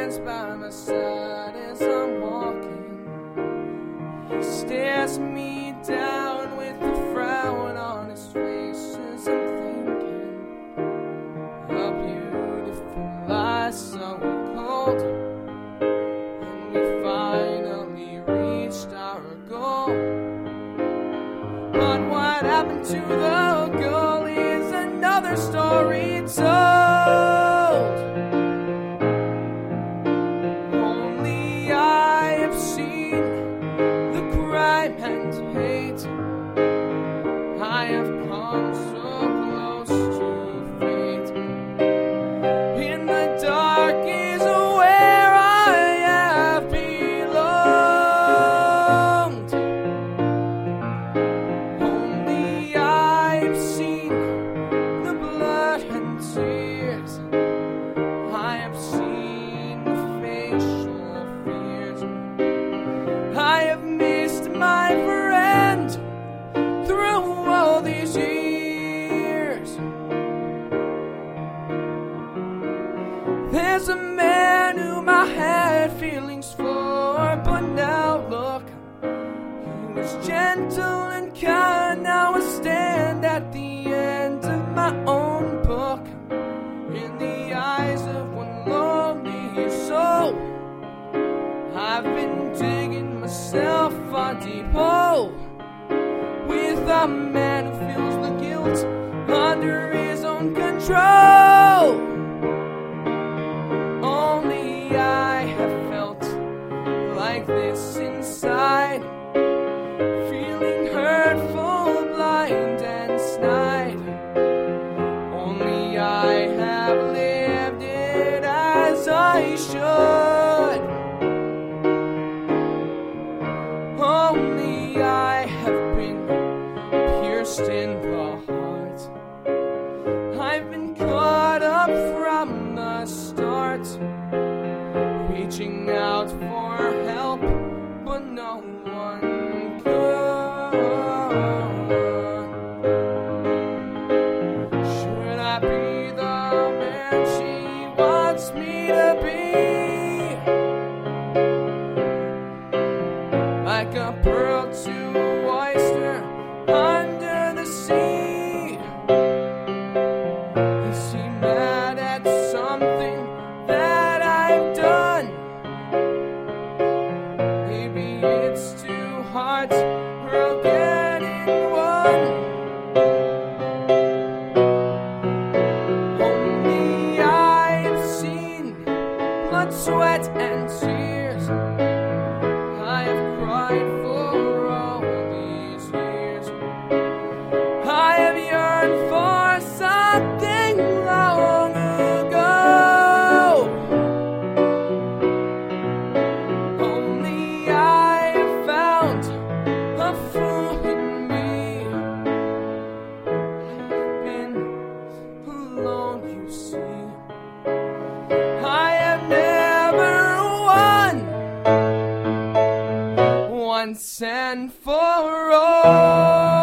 stands by my side as I'm walking. He stares me down with a frown on his face as I'm thinking how beautiful lies so cold. And we finally reached our goal. But what happened to the goal is another story told. Only I have seen the crime and hate. I have come so close to fate. In the dark is where I have belonged. Only I've seen the blood and tears. I have seen the facial fears. I have missed my friend through all these years. There's a man whom I had feelings for, but now look, he was gentle and kind. Now I stand at the end of my own book, in the eyes of one lonely soul. I've been digging myself a deep hole with a man who feels the guilt under his own control. Only I have felt like this inside, feeling hurtful, blind and snide. Only I have lived it as I should. Only I have been pierced in the heart. I've been caught up from the start, reaching out for help, but no one could. Should I be the man she wants me to be? Like a pearl to oyster under the sea. Is he mad at something that I've done? Maybe it's two hearts broken in one. Only I've seen blood, sweat, and tears. I have cried for all these years. I have yearned for something long ago. Only I have found a fool in me. I've been alone, you see. I have never won once and for all.